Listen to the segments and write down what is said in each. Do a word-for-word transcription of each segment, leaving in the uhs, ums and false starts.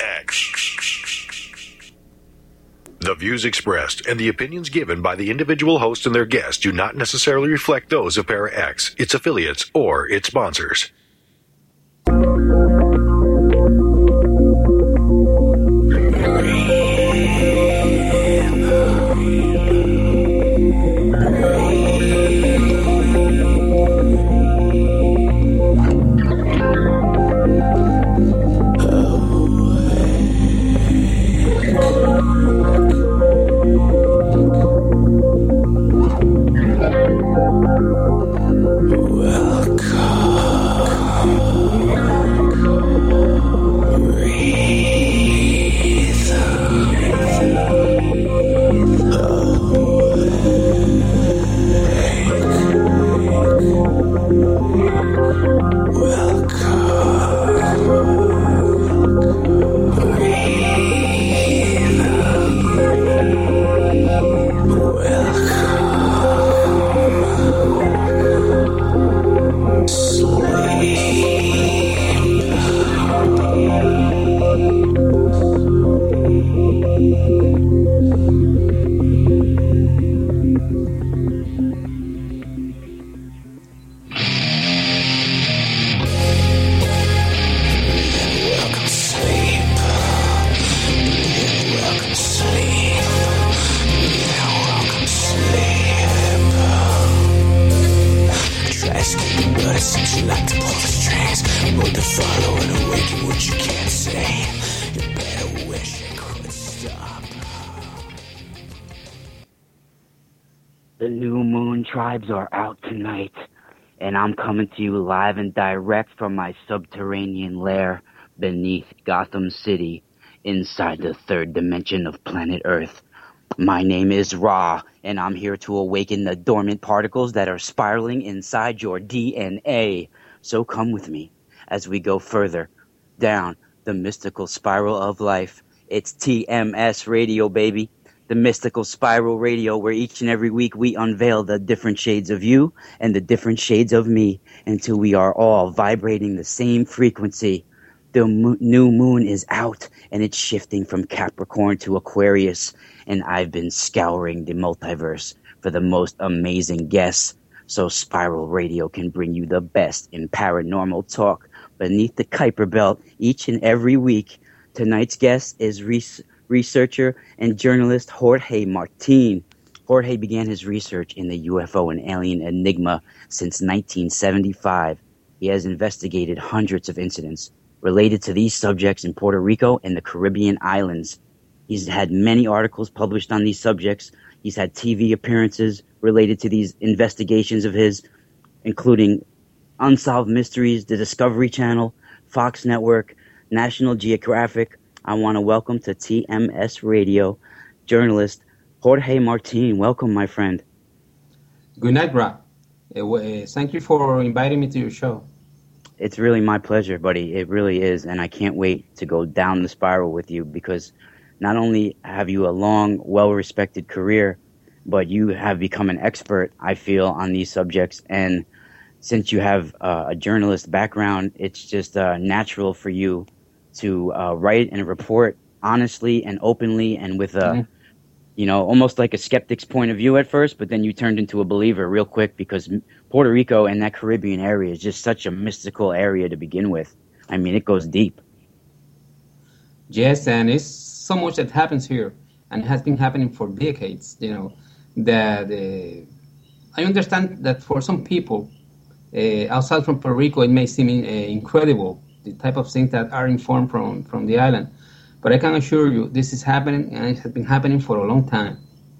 X. The views expressed and the opinions given by the individual host and their guests do not necessarily reflect those of Para X, its affiliates, or its sponsors. Tribes are out tonight, and I'm coming to you live and direct from my subterranean lair beneath Gotham City, inside the third dimension of planet Earth. My name is Ra, and I'm here to awaken the dormant particles that are spiraling inside your D N A. So come with me as we go further down the mystical spiral of life. It's T M S Radio, baby. The mystical spiral radio, where each and every week we unveil the different shades of you and the different shades of me until we are all vibrating the same frequency. The mo- new moon is out and it's shifting from Capricorn to Aquarius, and I've been scouring the multiverse for the most amazing guests so Spiral Radio can bring you the best in paranormal talk beneath the Kuiper Belt each and every week. Tonight's guest is Reese. Researcher and journalist Jorge Martin. Jorge began his research in the U F O and alien enigma since nineteen seventy-five. He has investigated hundreds of incidents related to these subjects in Puerto Rico and the Caribbean islands. He's had many articles published on these subjects. He's had T V appearances related to these investigations of his, including Unsolved Mysteries, the Discovery Channel, Fox Network, National Geographic. I want to welcome to T M S Radio journalist Jorge Martin. Welcome, my friend. Good night, Ra. Uh, thank you for inviting me to your show. It's really my pleasure, buddy. It really is, and I can't wait to go down the spiral with you because not only have you a long, well-respected career, but you have become an expert, I feel, on these subjects. And since you have uh, a journalist background, it's just uh, natural for you to uh, write and report honestly and openly and with a, mm-hmm. you know, almost like a skeptic's point of view at first, but then you turned into a believer real quick because Puerto Rico and that Caribbean area is just such a mystical area to begin with. I mean, it goes deep. Yes, and it's so much that happens here and has been happening for decades, you know, that uh, I understand that for some people uh, outside from Puerto Rico, it may seem uh, incredible, the type of things that are informed from, from the island. But I can assure you, this is happening, and it has been happening for a long time.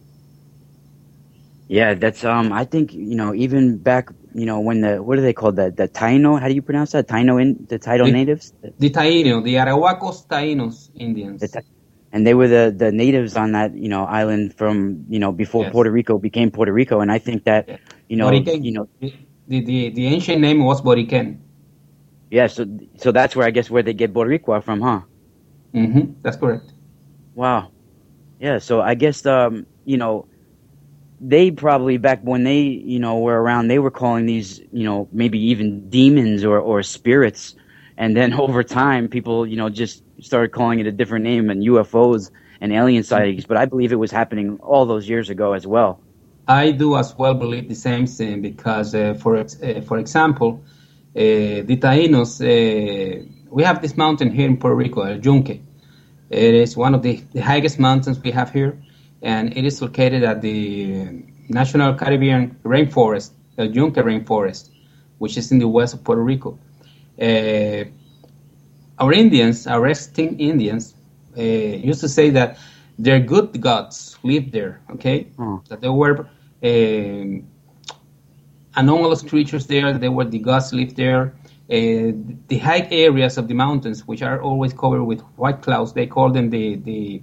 Yeah, that's, um, I think, you know, even back, you know, when the, what are they called? The, the Taino, how do you pronounce that? Taino, in, the Taino the, natives? The Taino, the Arahuacos Tainos Indians. The, and they were the, the natives on that, you know, island from, you know, before yes. Puerto Rico became Puerto Rico. And I think that, yeah. you know, Boriquen. you know, the, the, the ancient name was Boriquen. Yeah, so so that's where I guess where they get Boricua from, huh? Mm-hmm. That's correct. Wow. Yeah, so I guess um, you know, they probably back when they, you know, were around, they were calling these, you know, maybe even demons or, or spirits. And then over time, people, you know, just started calling it a different name and U F Os and alien sightings, but I believe it was happening all those years ago as well. I do as well believe the same thing because, uh, for uh, for example, uh, the Taínos, uh, we have this mountain here in Puerto Rico, El Yunque. It is one of the, the highest mountains we have here, and it is located at the National Caribbean Rainforest, El Yunque Rainforest, which is in the west of Puerto Rico. Uh, our Indians, our extinct Indians, uh, used to say that their good gods lived there, okay? Oh. That there were uh, anomalous creatures there, that there were the gods lived there. Uh, the high areas of the mountains, which are always covered with white clouds, they call them the the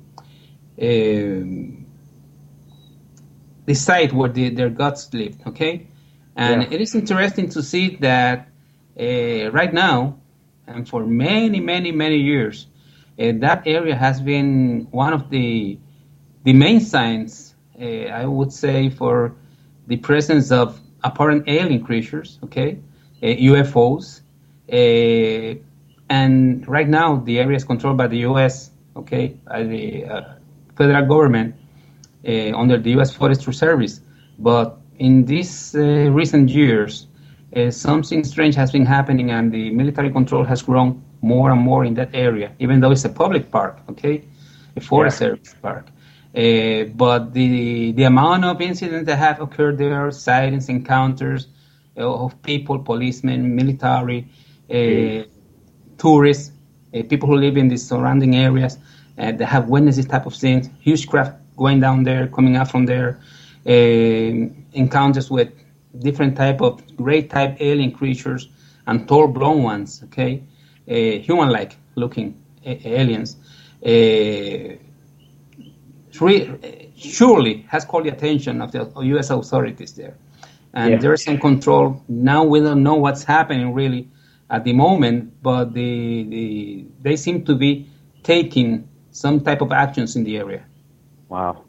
um, the site where the, their gods lived, okay? And yeah. It is interesting to see that uh, right now, and for many, many, many years, uh, that area has been one of the the main signs, uh, I would say, for the presence of apparent alien creatures, okay, uh, U F Os. Uh, and right now, the area is controlled by the U S, okay, by the uh, federal government uh, under the U S Forestry Service. But in these uh, recent years, uh, something strange has been happening, and the military control has grown more and more in that area, even though it's a public park, okay, a Forest yeah. Service park. Uh, but the the amount of incidents that have occurred there, sightings, encounters uh, of people, policemen, military, uh, mm. tourists, uh, people who live in the surrounding areas, uh, that have witnessed this type of things, huge craft going down there, coming out from there, uh, encounters with different type of great type alien creatures and tall, blown ones, okay, uh, human-like looking uh, aliens. Uh, surely has called the attention of the U S authorities there. And yeah. there's some control. Now we don't know what's happening really at the moment, but the, the they seem to be taking some type of actions in the area. Wow.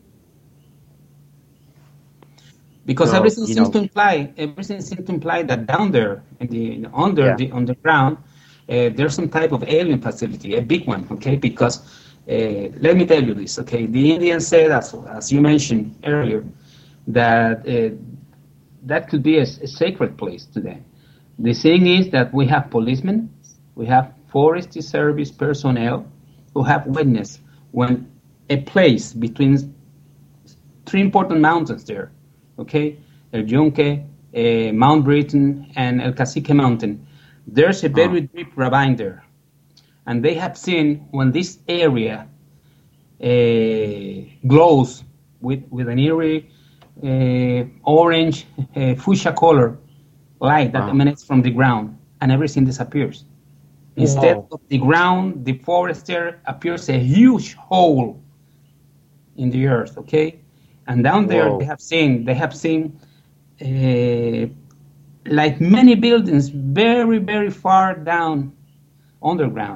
Because so, everything seems know. to imply everything seems to imply that down there in the under yeah. the underground uh, there's some type of alien facility, a big one, okay? Because Uh, let me tell you this, okay? The Indians said, as, as you mentioned earlier, that uh, that could be a, a sacred place to them. The thing is that we have policemen, we have Forest Service personnel who have witnessed when a place between three important mountains there, okay? El Yunque, uh, Mount Britain, and El Cacique Mountain. There's a very oh. deep ravine there. And they have seen when this area uh, glows with, with an eerie uh, orange uh, fuchsia color light that wow. emanates from the ground, and everything disappears. Instead Whoa. of the ground, the forest there appears a huge hole in the earth, okay? And down there Whoa. they have seen, they have seen uh, like many buildings very, very far down underground.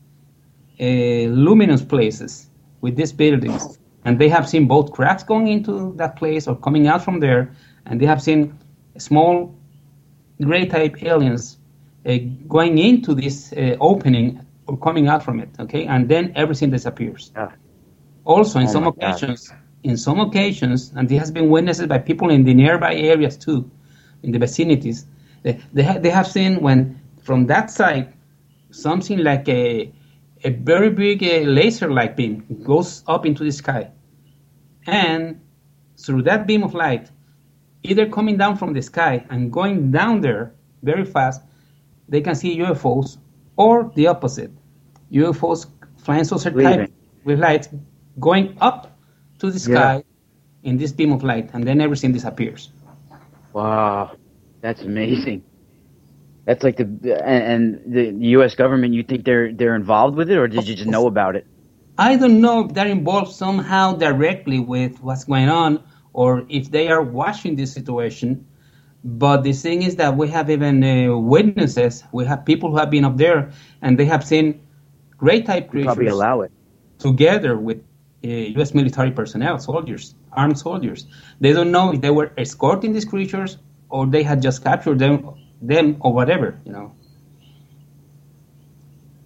Uh, luminous places with these buildings, and they have seen both cracks going into that place or coming out from there, and they have seen small gray type aliens uh, going into this uh, opening or coming out from it, okay, and then everything disappears. Yeah. Also, in oh some occasions, God. in some occasions, and this has been witnessed by people in the nearby areas too, in the vicinities, they they, ha- they have seen when from that side something like a A very big uh, laser-like beam goes up into the sky. And through that beam of light, either coming down from the sky and going down there very fast, they can see U F Os, or the opposite. U F Os, flying saucer type with lights, going up to the sky yeah. in this beam of light, and then everything disappears. Wow, that's amazing. That's like the and, and the U S government. You think they're they're involved with it, or did you just know about it? I don't know if they're involved somehow directly with what's going on, or if they are watching this situation. But the thing is that we have even uh, witnesses. We have people who have been up there, and they have seen great type creatures. Probably allow it together with uh, U S military personnel, soldiers, armed soldiers. They don't know if they were escorting these creatures or they had just captured them. them or whatever, you know.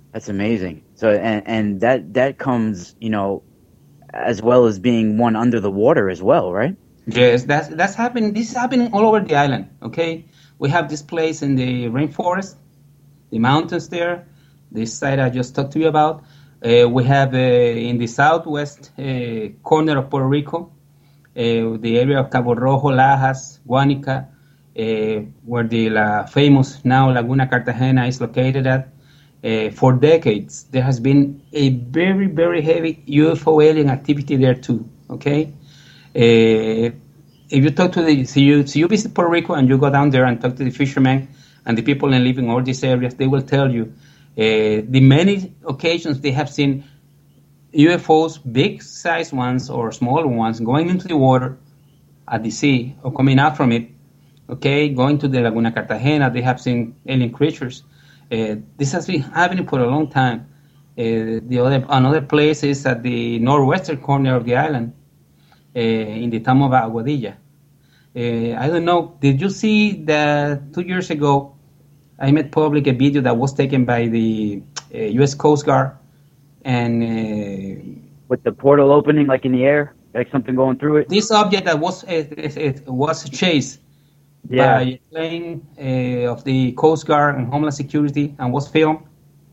That's amazing. So, and, and that, that comes, you know, as well as being one under the water as well, right? Yes, that's that's happening. This is happening all over the island. Okay, we have this place in the rainforest, the mountains there, this side I just talked to you about. Uh, we have uh, in the southwest uh, corner of Puerto Rico, uh, the area of Cabo Rojo, Lajas, Guanica, uh, where the la famous now Laguna Cartagena is located at. Uh, for decades, there has been a very, very heavy U F O alien activity there too. Okay. Uh, if you talk to the, so you, so you visit Puerto Rico and you go down there and talk to the fishermen and the people in living in all these areas, they will tell you uh, the many occasions they have seen U F Os, big size ones or smaller ones, going into the water at the sea or coming out from it. Okay, going to the Laguna Cartagena, they have seen alien creatures. Uh, this has been happening for a long time. Uh, the other another place is at the northwestern corner of the island. Uh, in the town of Aguadilla. Uh, I don't know, did you see that two years ago I made public a video that was taken by the uh, U S Coast Guard and... Uh, with the portal opening like in the air, like something going through it? This object that was it, it, it was chased yeah. by a plane uh, of the Coast Guard and Homeland Security and was filmed.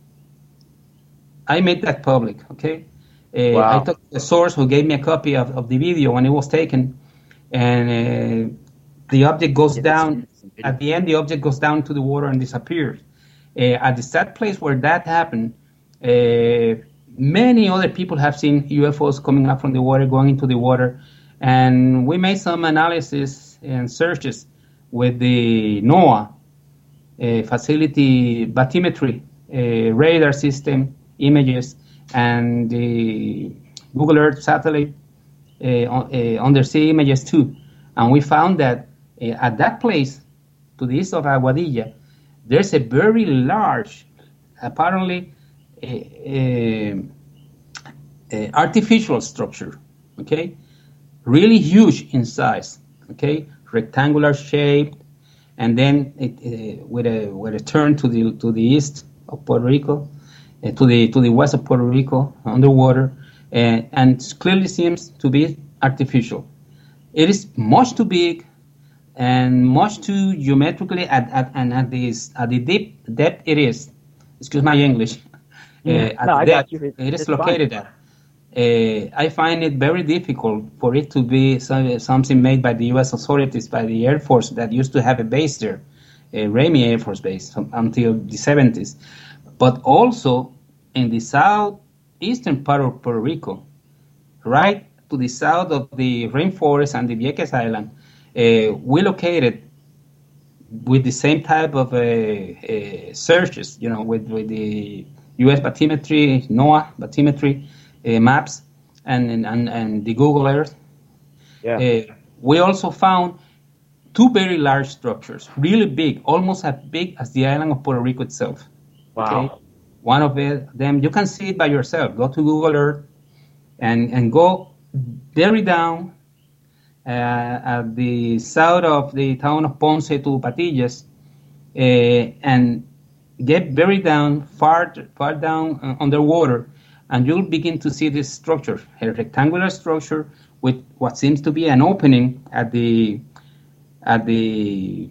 I made that public, okay? Uh, wow. I talked to a source who gave me a copy of, of the video when it was taken, and uh, the object goes yeah, down. At the end, the object goes down to the water and disappears. Uh, at the sad place where that happened, uh, many other people have seen U F Os coming up from the water, going into the water, and we made some analysis and searches with the NOAA uh, facility bathymetry uh, radar system images and the Google Earth satellite uh, on, uh, undersea images too. And we found that uh, at that place, to the east of Aguadilla, there's a very large, apparently, uh, uh, uh, artificial structure, okay? Really huge in size, okay? Rectangular shape, and then it, uh, with a with a turn to the to the east of Puerto Rico, uh, to the to the west of Puerto Rico, underwater, uh, and clearly seems to be artificial. It is much too big and much too geometrically at, at and at this at the deep depth it is. Excuse my English. Yeah. Uh, no, I depth, got you. It's, it is it's located fine. at. Uh, I find it very difficult for it to be some, something made by the U S authorities, by the Air Force that used to have a base there, a Ramey Air Force Base until the seventies. But also in the southeastern part of Puerto Rico, right to the south of the rainforest and the Vieques Island, uh, we located with the same type of uh, uh, searches, you know, with, with the U S bathymetry, NOAA bathymetry, Uh, maps and, and and the Google Earth. Yeah. Uh, we also found two very large structures, really big, almost as big as the island of Puerto Rico itself. Wow. Okay? One of it, them, you can see it by yourself. Go to Google Earth and, and go very down uh, at the south of the town of Ponce to Patillas uh, and get very down, far, far down uh, underwater. And you'll begin to see this structure, a rectangular structure with what seems to be an opening at the at the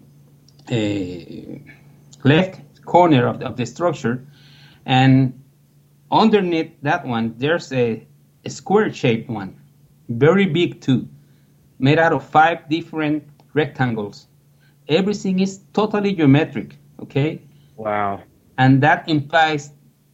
uh, left corner of the, of the structure, and underneath that one there's a, a square-shaped one, very big too, made out of five different rectangles. Everything is totally geometric. Okay. Wow. And that implies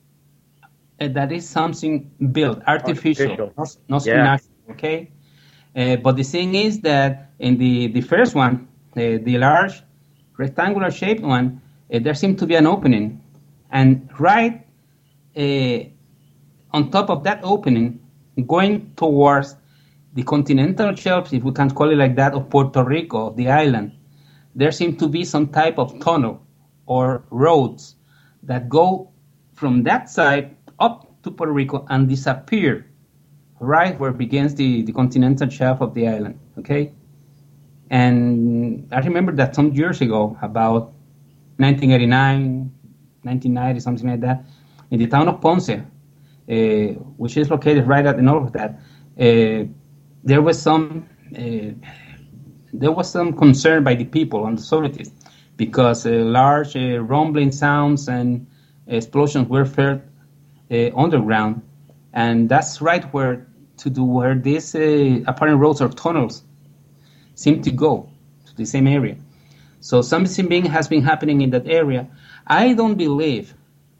that is something built, artificial, artificial. not, not yeah. natural, okay? Uh, but the thing is that in the, the first one, uh, the large rectangular shaped one, uh, there seemed to be an opening. And right uh, on top of that opening, going towards the continental shelf, if we can call it like that, of Puerto Rico, of the island, there seemed to be some type of tunnel or roads that go from that side up to Puerto Rico and disappear right where begins the, the continental shelf of the island, okay? And I remember that some years ago, about nineteen eighty-nine, nineteen ninety, something like that, in the town of Ponce, uh, which is located right at the north of that, uh, there was some uh, there was some concern by the people and the authorities because uh, large uh, rumbling sounds and explosions were felt uh, underground, and that's right where to do where these uh, apparent roads or tunnels seem to go to the same area. So something being has been happening in that area. I don't believe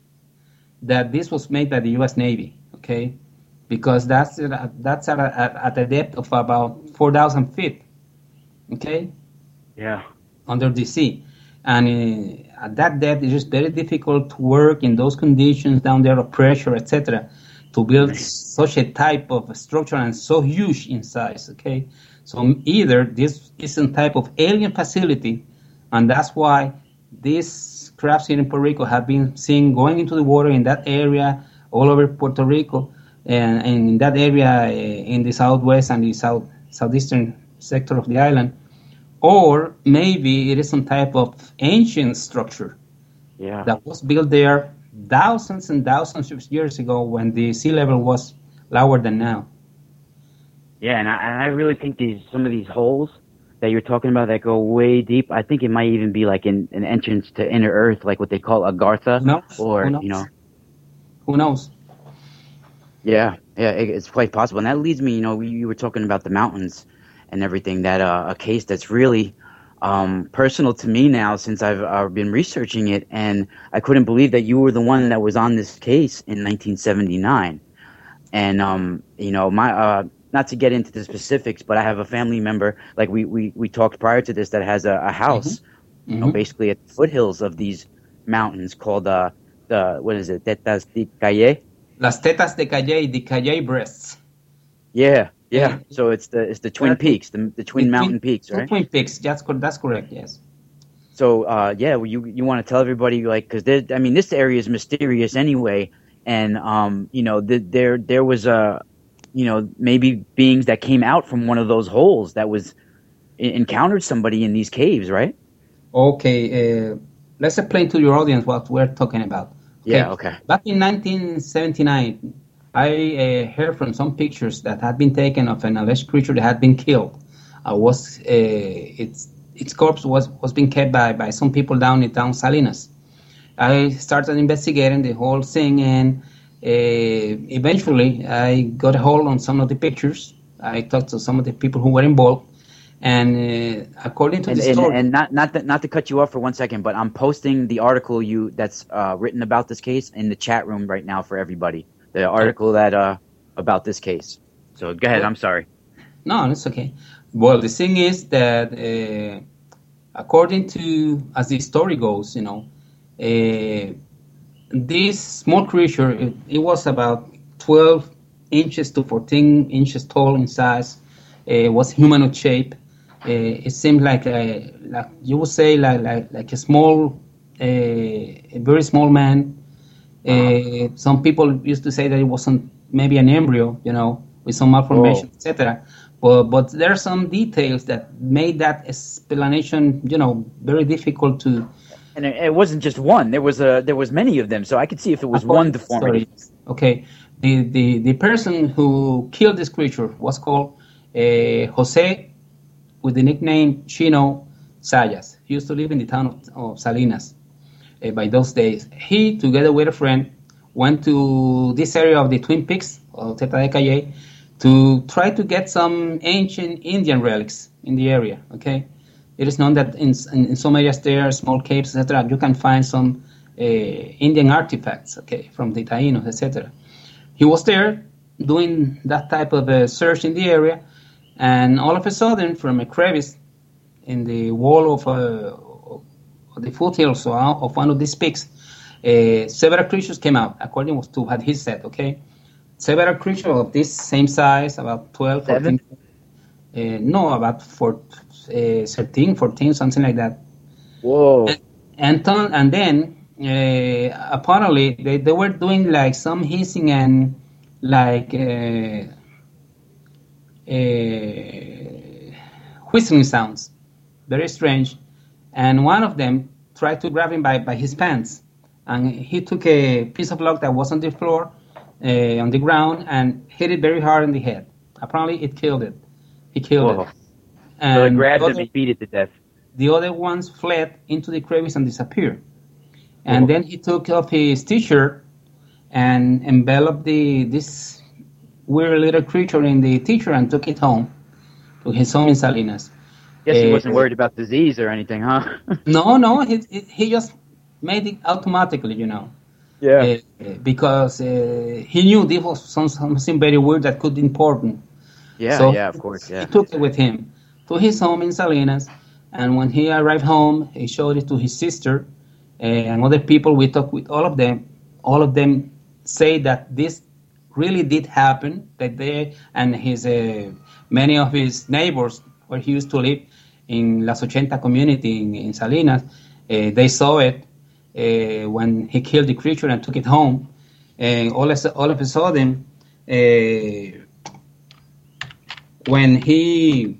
that this was made by the U S Navy, okay, because that's that's at a, at a depth of about four thousand feet, okay, Yeah. under the sea, and uh, at that depth it's just very difficult to work in those conditions down there of pressure, et cetera, to build such a type of structure and so huge in size, okay. So either this is some type of alien facility, and that's why these crabs here in Puerto Rico have been seen going into the water in that area all over Puerto Rico, and, and in that area uh, in the southwest and the south southeastern sector of the island. Or maybe it is some type of ancient structure Yeah. that was built there thousands and thousands of years ago when the sea level was lower than now. Yeah, and I, and I really think these some of these holes that you're talking about that go way deep, I think it might even be like an, an entrance to inner Earth, like what they call Agartha, Who knows? or Who knows? you know, Who knows? yeah, yeah, it, it's quite possible. And that leads me, you know, we, you were talking about the mountains and everything. That uh, a case that's really um, personal to me now since I've uh, been researching it, and I couldn't believe that you were the one that was on this case in nineteen seventy-nine. And um, you know, my uh, not to get into the specifics, but I have a family member, like we, we, we talked prior to this, that has a, a house, Mm-hmm. you know, basically at the foothills of these mountains called, uh, the, what is it, Tetas de Calle? Las tetas de Calle, the Calle breasts. Yeah, yeah. Yeah. So it's the it's the Twin Peaks, the, the Twin The Mountain Peaks, two right? Twin Peaks, that's, cor- that's correct, yes. So, uh, yeah, well, you you want to tell everybody, like, because I mean, this area is mysterious anyway, and um, you know, the, there there was a, you know, maybe beings that came out from one of those holes that was encountered somebody in these caves, right? Okay, uh, let's explain to your audience what we're talking about. Okay. Yeah, okay. Back in nineteen seventy-nine, I uh, heard from some pictures that had been taken of an alleged creature that had been killed. Uh, was uh, its its corpse was, was being kept by, by some people down in town Salinas. I started investigating the whole thing, and uh, eventually I got a hold on some of the pictures. I talked to some of the people who were involved, and uh, according to And, the and, story, and not not that, not to cut you off for one second, but I'm posting the article you that's uh, written about this case in the chat room right now for everybody. The article that uh, about this case. So go ahead. I'm sorry. no, it's okay. Well, the thing is that uh, according to as the story goes, you know, uh, this small creature it, it was about twelve inches to fourteen inches tall in size. It was humanoid shape. Uh, it seemed like a, like you would say like like, like a small, uh, a very small man. Uh, some people used to say that it wasn't maybe an embryo, you know, with some malformation, Oh. et cetera. But but there are some details that made that explanation, you know, very difficult to. And it, it wasn't just one. There was a there was many of them. So I could see if it was one deformity. Sorry. Okay, the, the the person who killed this creature was called uh, Jose, with the nickname Chino Sayas. He used to live in the town of, of Salinas. Uh, by those days, he, together with a friend, went to this area of the Twin Peaks, or Teta de Calle, to try to get some ancient Indian relics in the area. Okay, it is known that in in, in some areas there, small caves, et cetera, you can find some uh, Indian artifacts. Okay, from the Taínos, et cetera. He was there doing that type of a search in the area, and all of a sudden, from a crevice in the wall of uh, the foothills of one of these peaks, uh, several creatures came out, according to what he said, okay? Several creatures of this same size, about twelve, fourteen, uh, no, about four, uh, thirteen, fourteen, something like that. Whoa. And, and, ton, and then, uh, apparently, they, they were doing like some hissing and like uh, uh, whistling sounds. Very strange. And one of them tried to grab him by, by his pants. and he took a piece of log that was on the floor, uh, on the ground, and hit it very hard in the head. Apparently, it killed it. He killed Whoa. it. And so it grabbed the him other, and beat it to death. The other ones fled into the crevice and disappeared. And Whoa. Then he took off his T-shirt and enveloped the this weird little creature in the T-shirt and took it home to his home in Salinas. Guess he uh, wasn't worried about disease or anything, huh? no, no, he, he just made it automatically, you know. Yeah. Uh, because uh, he knew this was some, something very weird that could be important. Yeah, so yeah, of course, yeah. He took it with him to his home in Salinas, and when he arrived home, he showed it to his sister uh, and other people. We talked with all of them. All of them say that this really did happen, that they and his uh, many of his neighbors where he used to live in Las eighty community in, in Salinas, uh, they saw it uh, when he killed the creature and took it home. And all of, all of a sudden, uh, when he...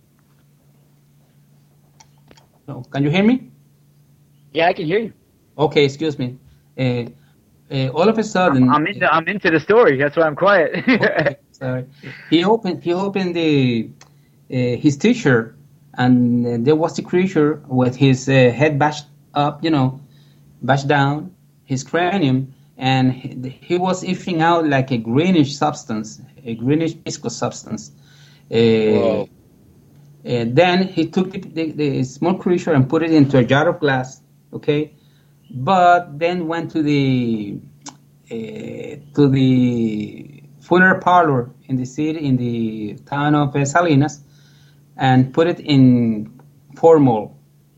Oh, can you hear me? Yeah, I can hear you. Okay, excuse me. Uh, uh, all of a sudden... I'm into, I'm into the story, that's why I'm quiet. Okay, sorry. He opened, he opened the... Uh, his T-shirt, and uh, there was the creature with his uh, head bashed up, you know, bashed down, his cranium, and he, he was issuing out like a greenish substance, a greenish viscous substance. Uh, and then he took the, the, the small creature and put it into a jar of glass, okay, but then went to the uh, to the funeral parlor in the city, in the town of uh, Salinas, and put it in formal.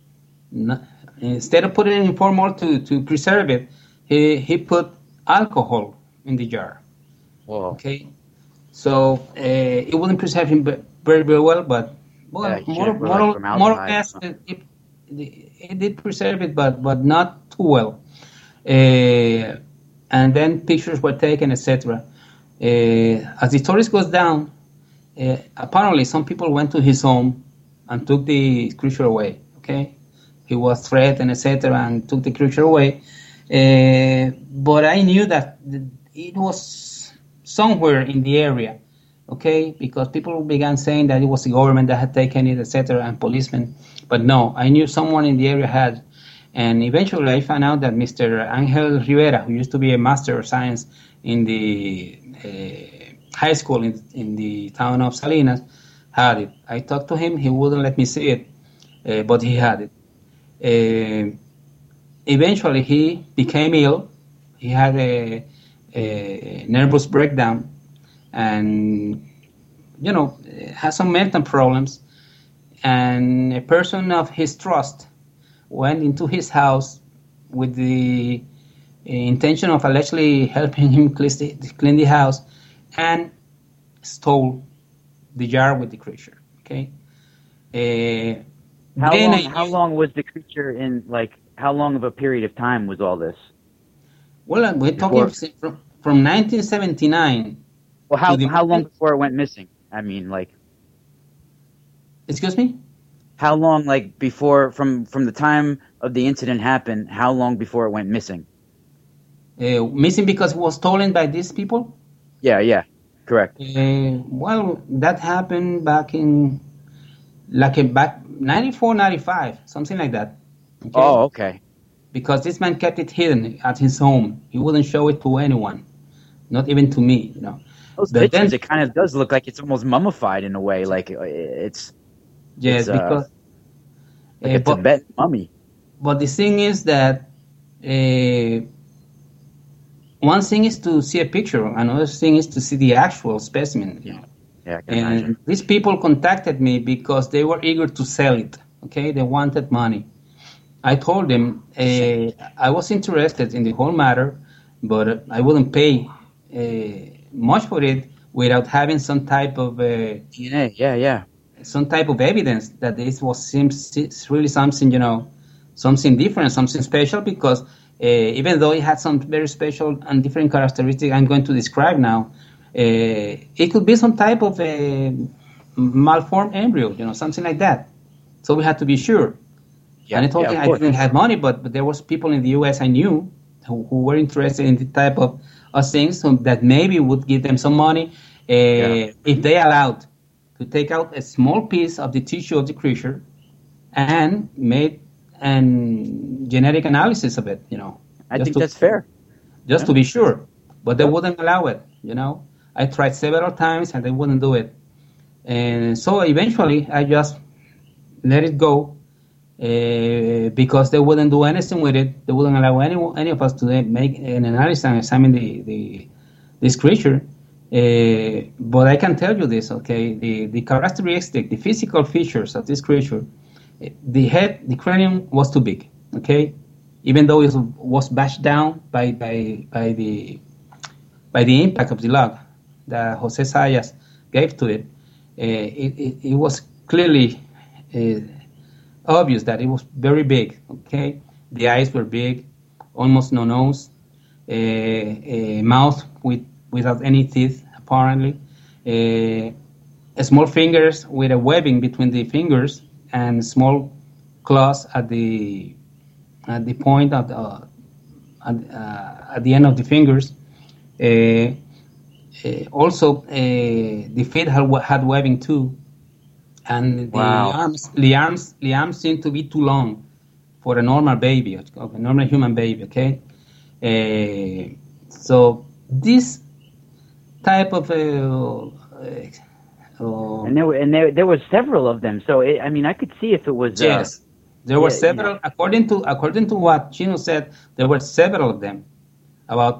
Instead of putting it in formal to, to preserve it, he, he put alcohol in the jar. Whoa. Okay, so uh, it wouldn't preserve him very, very well, but well, yeah, more, more, more or less it, it, it did preserve it, but, but not too well. Uh, and then pictures were taken, et cetera. Uh, as the story goes down, Uh, apparently, some people went to his home and took the creature away. Okay, he was threatened, et cetera, and took the creature away. Uh, but I knew that it was somewhere in the area. Okay, because people began saying that it was the government that had taken it, et cetera, and policemen. But no, I knew someone in the area had. And eventually, I found out that Mister Angel Rivera, who used to be a master of science in the uh, high school in, in the town of Salinas, had it. I talked to him, he wouldn't let me see it, uh, but he had it. Uh, eventually, he became ill. He had a, a nervous breakdown and, you know, had some mental problems. And a person of his trust went into his house with the intention of allegedly helping him clean the house, and stole the jar with the creature. Okay. Uh, how long? I, how long was the creature in? Like, how long of a period of time was all this? Well, we're talking from, from nineteen seventy-nine. Well, how how long before it went missing? I mean, like. Excuse me? How long, like, before from from the time of the incident happened? How long before it went missing? Uh, missing because it was stolen by these people? Yeah, yeah, correct. Uh, well, that happened back in, like, in back ninety-four, ninety-five, something like that. Okay? Oh, okay. Because this man kept it hidden at his home. He wouldn't show it to anyone, not even to me, you know. Those but pictures, then, it kind of does look like it's almost mummified in a way, like it's... Yes, it's, because... Uh, like uh, a but, Tibetan mummy. But the thing is that... Uh, one thing is to see a picture, another thing is to see the actual specimen. You know? Yeah, I can and imagine. These people contacted me because they were eager to sell it. Okay, they wanted money. I told them uh, I was interested in the whole matter, but I wouldn't pay uh, much for it without having some type of uh, D N A. Yeah, yeah. Some type of evidence that this was seems it's really something, you know, something different, something special, because. Uh, even though it had some very special and different characteristics I'm going to describe now, uh, it could be some type of a malformed embryo, you know, something like that. So we had to be sure. Yeah, and I told yeah, him I didn't have money, but, but there was people in the U S I knew who, who were interested in the type of, of things, so that maybe would give them some money uh, yeah. if they allowed to take out a small piece of the tissue of the creature and made an genetic analysis of it, you know. I think to, that's fair. Just yeah. to be sure. But they wouldn't allow it, you know. I tried several times and they wouldn't do it. And so eventually I just let it go uh, because they wouldn't do anything with it. They wouldn't allow any any of us to make an analysis and examine the, the this creature. Uh, but I can tell you this, okay? The, the characteristic, the physical features of this creature, the head, the cranium was too big, okay? Even though it was bashed down by by by the by the impact of the log that Jose Zayas gave to it, uh, it, it, it was clearly uh, obvious that it was very big. Okay, the eyes were big, almost no nose, uh, a mouth with without any teeth apparently, uh, small fingers with a webbing between the fingers and small claws at the at the point of the, uh, at, uh, at the end of the fingers. Uh, uh, also, uh, the feet had, had webbing too, and the wow. arms, the arms, the arms seem to be too long for a normal baby, a normal human baby. Okay, uh, so this type of uh, uh, and there were, and there there were several of them. So it, I mean, I could see if it was yes, uh, there were yeah, several. Yeah. According to according to what Chino said, there were several of them, about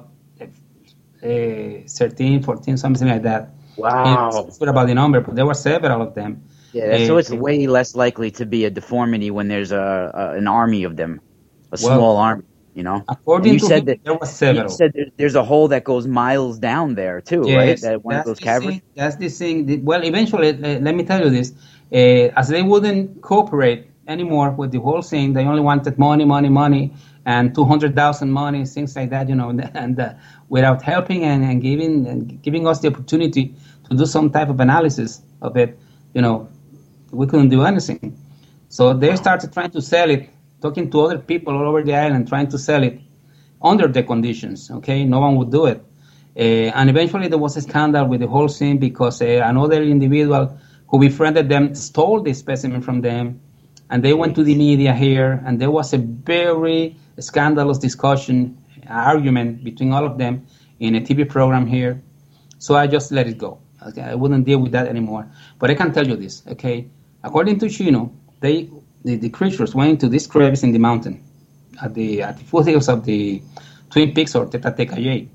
Uh, thirteen, fourteen, something like that. Wow. It's about the number, but there were several of them. Yeah, uh, so it's way less likely to be a deformity when there's a, a an army of them, a well, small army, you know? According you to said him, that, there were several. You said there, there's a hole that goes miles down there, too, yes, right? That one of those caverns? Thing, that's the thing. Well, eventually, uh, let me tell you this. Uh, as they wouldn't cooperate anymore with the whole thing, they only wanted money, money, money, and two hundred thousand money, things like that, you know, and, and uh, without helping and, and giving and giving us the opportunity to do some type of analysis of it, you know, we couldn't do anything. So they started trying to sell it, talking to other people all over the island, trying to sell it under the conditions, okay? No one would do it. Uh, and eventually there was a scandal with the whole thing because uh, another individual who befriended them stole the specimen from them, and they went to the media here, and there was a very scandalous discussion, argument between all of them in a T V program here. So I just let it go. Okay, I wouldn't deal with that anymore. But I can tell you this, okay? According to Chino, they the, the creatures went into this crevice in the mountain at the at the foothills of the Twin Peaks or Teta Teka Cayey.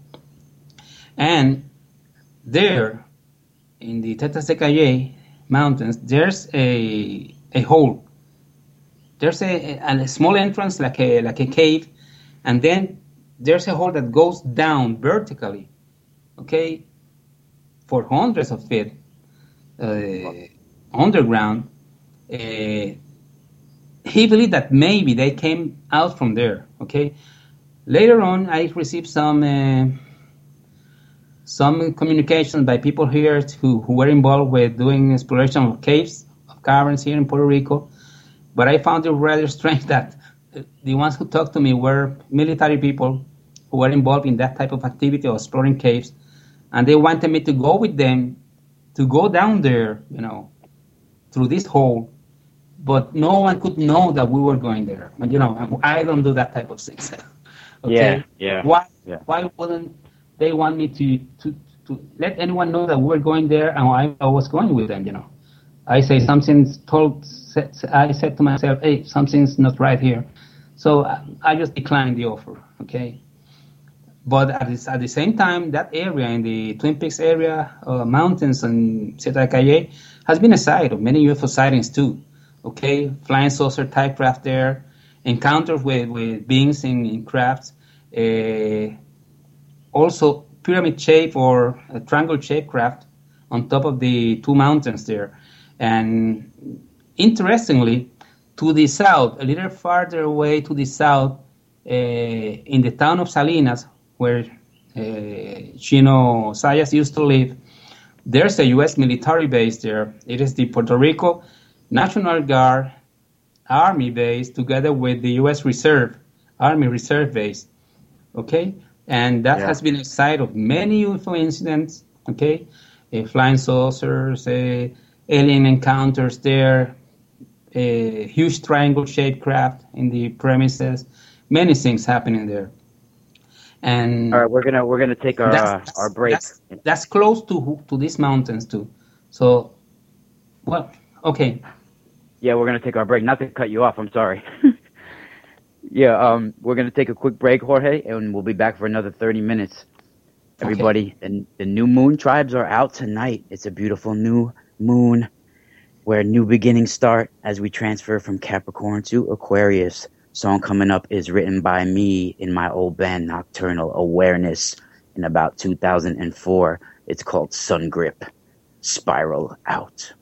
And there, in the Teta Teka Cayey mountains, there's a a hole. There's a, a small entrance, like a like a cave, and then there's a hole that goes down vertically, okay, for hundreds of feet uh, underground. Uh, he believed that maybe they came out from there, okay. Later on, I received some uh, some communication by people here who, who were involved with doing exploration of caves, of caverns here in Puerto Rico. But I found it rather strange that the ones who talked to me were military people who were involved in that type of activity of exploring caves. And they wanted me to go with them, to go down there, you know, through this hole. But no one could know that we were going there. But, you know, I don't do that type of things. Okay? Yeah, yeah. Why, yeah. why wouldn't they want me to, to, to let anyone know that we were going there and I, I was going with them, you know? I say something's told, I said to myself, hey, something's not right here. So I just declined the offer, okay? But at, this, at the same time, that area in the Twin Peaks area, uh, mountains and Teta Teka Cayey, has been a site of many U F O sightings too, okay? Flying saucer type craft there, encounters with, with beings in, in crafts, uh, also pyramid shape or a triangle shaped craft on top of the two mountains there. And interestingly, to the south, a little farther away to the south, uh, in the town of Salinas, where uh, Chino Zayas used to live, there's a U S military base there. It is the Puerto Rico National Guard Army base together with the U S Reserve, Army Reserve base. okay? And that Yeah. has been a site of many U F O incidents, okay? Uh, flying saucers, uh, alien encounters there, a huge triangle-shaped craft in the premises, many things happening there. And All right, we're gonna we're gonna take our that's, uh, our break. That's, that's close to to these mountains too. So, well, okay. Yeah, we're gonna take our break. Not to cut you off. I'm sorry. Yeah, um, we're gonna take a quick break, Jorge, and we'll be back for another thirty minutes. Everybody, okay. and the new moon tribes are out tonight. It's a beautiful new moon where new beginnings start as we transfer from Capricorn to Aquarius. Song coming up is written by me in my old band Nocturnal Awareness in about two thousand four. It's called Sun Grip. Spiral out.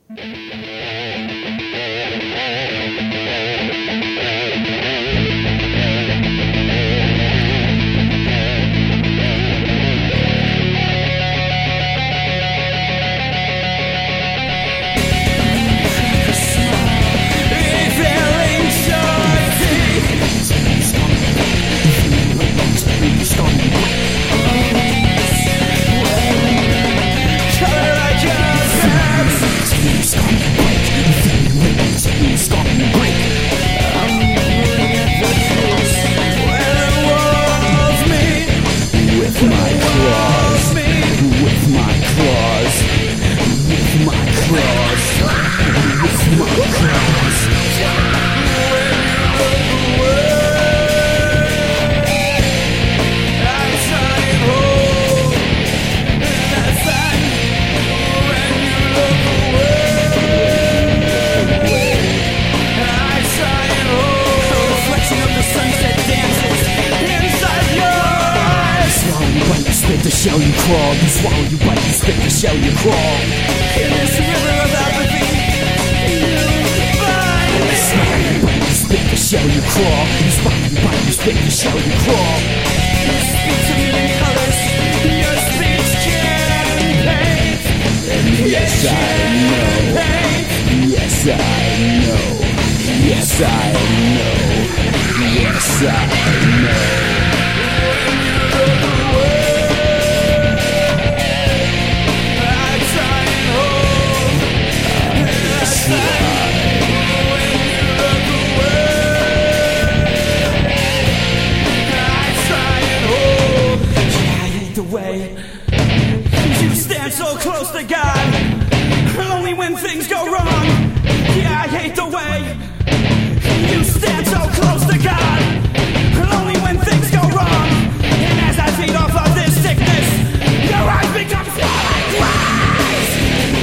The shell you crawl, you swallow, you bite, you spit the shell you crawl. In this river of apathy, you find me. Swallow, you bite, you spit the shell you crawl. You swallow, you bite, you spit the shell you crawl. You speak to me in colors, your speech can paint. And yes, I know. Yes, I know. Yes, I know. Yes, I know. So close to God, only when things go wrong. Yeah, I hate the way you stand so close to God, only when things go wrong. And as I feed off of this sickness, your eyes become swollen eyes.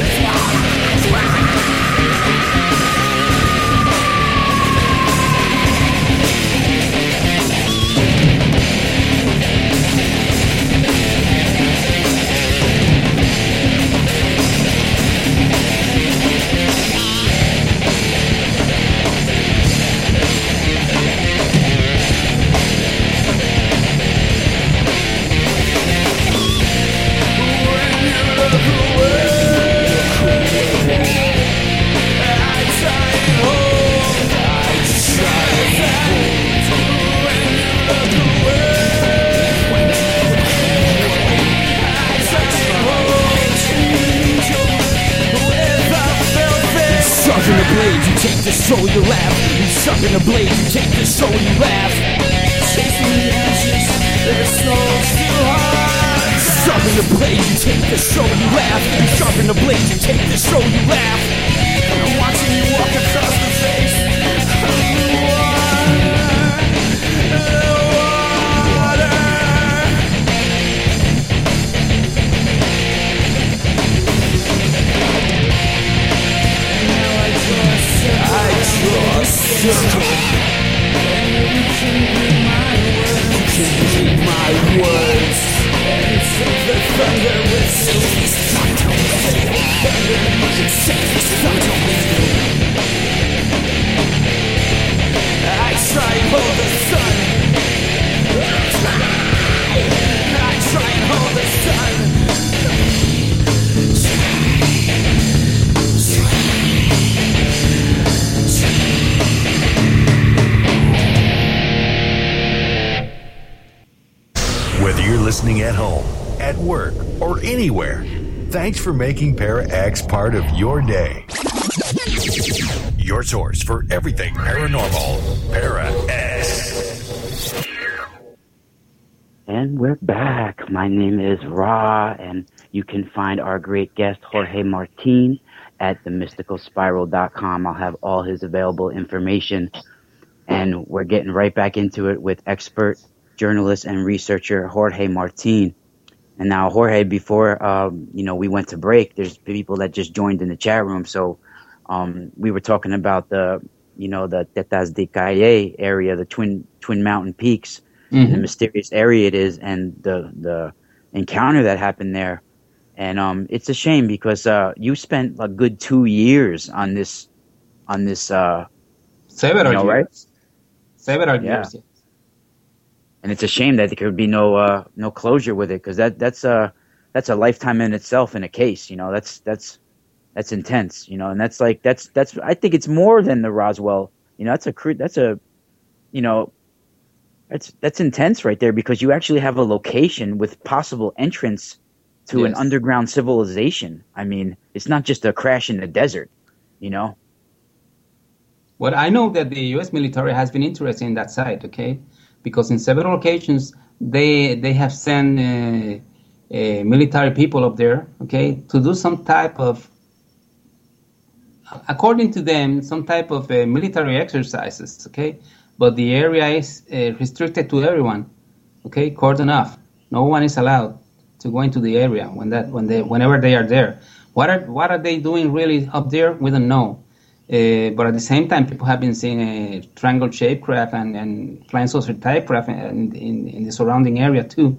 Sharpen the blade, you take the show, you laugh. You sharpen the blade, you take the show, you laugh. Chasing the ashes, their souls too hard. Sharpen the blade, you take the show, you laugh. You sharpen the blade, you take the show, you laugh. I'm watching you walk across the face of the water, the water. I trust you. You can read my words. You can read my words. And it's the thunder with silky thunder. Thunder, you can say this. listening at home, at work, or anywhere. Thanks for making Para X part of your day. Your source for everything paranormal, Para X. And we're back. My name is Ra, and you can find our great guest, Jorge Martin, at the mystical spiral dot com. I'll have all his available information. And we're getting right back into it with expert journalist and researcher Jorge Martin. And now, Jorge, before um, you know we went to break, there's people that just joined in the chat room. So um, we were talking about the you know the Tetas de Calle area, the Twin Twin Mountain Peaks, mm-hmm. and the mysterious area it is, and the the encounter that happened there. And um, it's a shame because uh, you spent a good two years on this on this. Uh, Several you know, years. Right? Several yeah. years. Yes. And it's a shame that there could be no uh, no closure with it, because that that's a that's a lifetime in itself in a case. You know, that's that's that's intense. You know, and that's like that's that's I think it's more than the Roswell. You know, that's a that's a you know that's that's intense right there, because you actually have a location with possible entrance to yes. an underground civilization. I mean, it's not just a crash in the desert. You know. Well, I know that the U S military has been interested in that site, okay? Because in several occasions, they they have sent uh, uh, military people up there, okay, to do some type of, according to them, some type of uh, military exercises, okay? But the area is uh, restricted to everyone, okay, cordoned off. No one is allowed to go into the area when that when they whenever they are there. What are what are they doing really up there? We don't know. Uh, but at the same time, people have been seeing a triangle-shaped craft and, and flying saucer-type craft in, in, in the surrounding area too.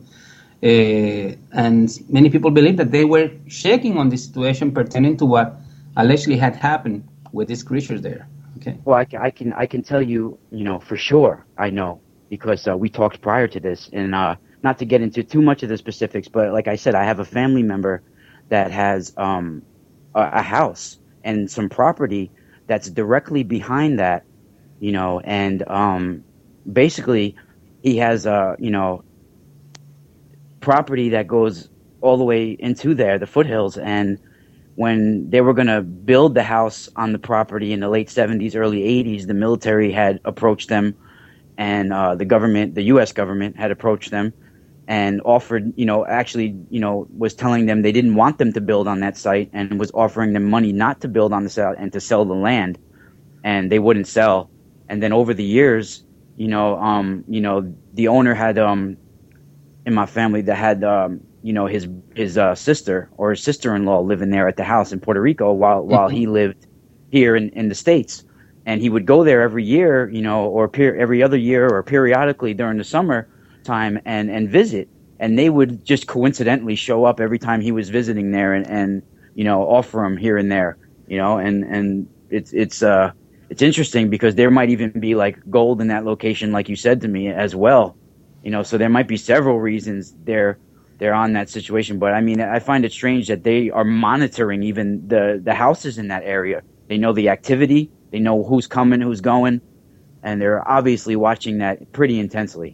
Uh, and many people believe that they were shaking on the situation pertaining to what allegedly had happened with these creatures there. Okay. Well, I, I can I can tell you, you know, for sure I know, because uh, we talked prior to this, and uh, not to get into too much of the specifics, but like I said, I have a family member that has um, a, a house and some property that's directly behind that, you know, and um, basically he has a, you know, property that goes all the way into there, the foothills. And when they were going to build the house on the property in the late seventies, early eighties, the military had approached them, and uh, the government, the U S government had approached them and offered, you know, actually, you know, was telling them they didn't want them to build on that site, and was offering them money not to build on the site and to sell the land, and they wouldn't sell. And then over the years, you know, um, you know, the owner had, um, in my family that had, um, you know, his his uh, sister or his sister-in-law living there at the house in Puerto Rico while while mm-hmm. he lived here in, in the States, and he would go there every year, you know, or per- every other year or periodically during the summer time and and visit, and they would just coincidentally show up every time he was visiting there, and and you know, offer him here and there, you know, and and it's it's uh it's interesting because there might even be like gold in that location, like you said to me as well, you know, so there might be several reasons they're they're on that situation. But I mean, I find it strange that they are monitoring even the the houses in that area. They know the activity, they know who's coming, who's going, and they're obviously watching that pretty intensely.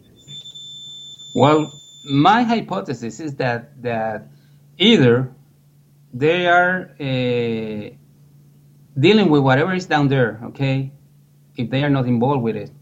Well, my hypothesis is that that either they are uh, dealing with whatever is down there, okay, if they are not involved with it,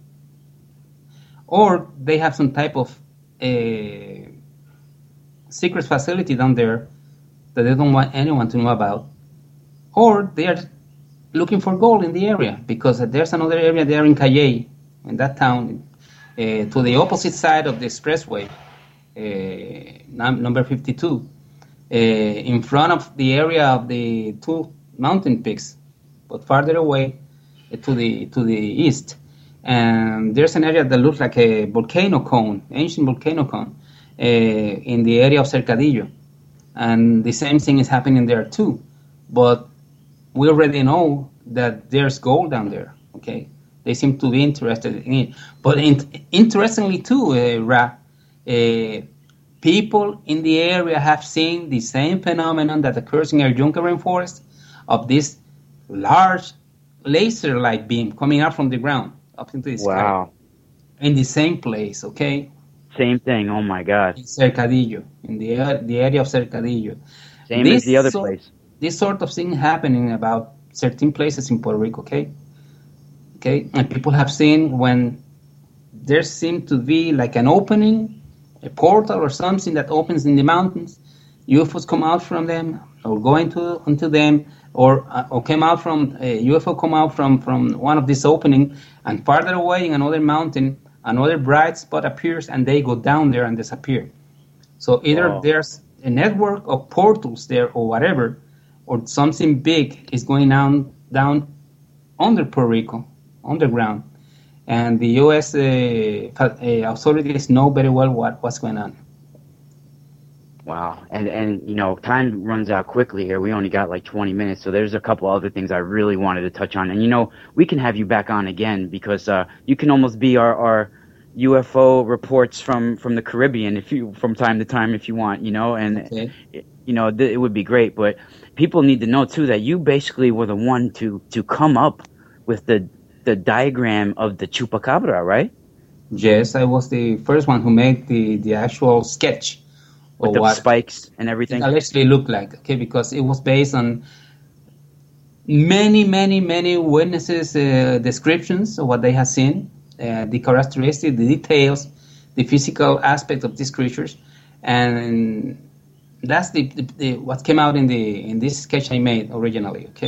or they have some type of uh, secret facility down there that they don't want anyone to know about, or they are looking for gold in the area, because there's another area there in Calle, in that town, Uh, to the opposite side of the expressway, uh, number fifty-two, uh, in front of the area of the two mountain peaks, but farther away uh, to the to the east. And there's an area that looks like a volcano cone, ancient volcano cone, uh, in the area of Cercadillo. And the same thing is happening there too. But we already know that there's gold down there, okay? They seem to be interested in it. But in, interestingly, too, uh, Ra, uh, people in the area have seen the same phenomenon that occurs in El Yunque rainforest, of this large laser-like beam coming out from the ground up into the sky. Wow. In the same place, okay? Same thing. Oh my God. In Cercadillo, in the a- the area of Cercadillo. Same This as the other sort- place. This sort of thing happening about certain places in Puerto Rico, okay? Okay, and people have seen when there seems to be like an opening, a portal or something that opens in the mountains. U F Os come out from them, or go into into them, or uh, or came out from a U F O come out from from one of these opening, and farther away in another mountain, another bright spot appears, and they go down there and disappear. So either Wow. there's a network of portals there, or whatever, or something big is going on down under Puerto Rico, underground, and the U S uh, fa- uh, authorities know very well what, what's going on. Wow. And, and, you know, time runs out quickly here. We only got like twenty minutes. So there's a couple other things I really wanted to touch on. And, you know, we can have you back on again because, uh, you can almost be our, our U F O reports from, from the Caribbean if you, from time to time, if you want, you know, and, Okay. you know, th- it would be great. But people need to know too that you basically were the one to, to come up with the, the diagram of the chupacabra, right? Yes, I was the first one who made the, the actual sketch With of the what spikes and it everything. allegedly looked like, okay, because it was based on many, many, many witnesses' uh, descriptions of what they had seen, uh, the characteristics, the details, the physical aspect of these creatures, and that's the, the, the what came out in the in this sketch I made originally. Okay.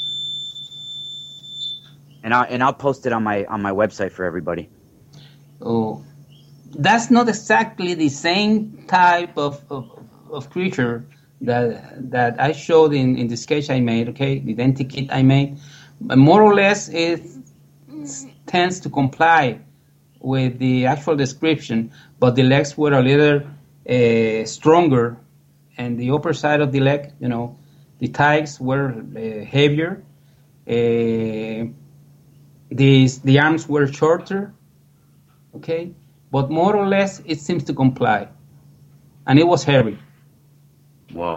And I and I'll post it on my on my website for everybody. Oh, that's not exactly the same type of, of, of creature that that I showed in, in the sketch I made, okay, the identikit I made. But more or less, it tends to comply with the actual description, but the legs were a little uh, stronger, and the upper side of the leg, you know, the thighs were uh, heavier. Uh, the, the arms were shorter, okay? But more or less, it seems to comply. And it was hairy. Whoa.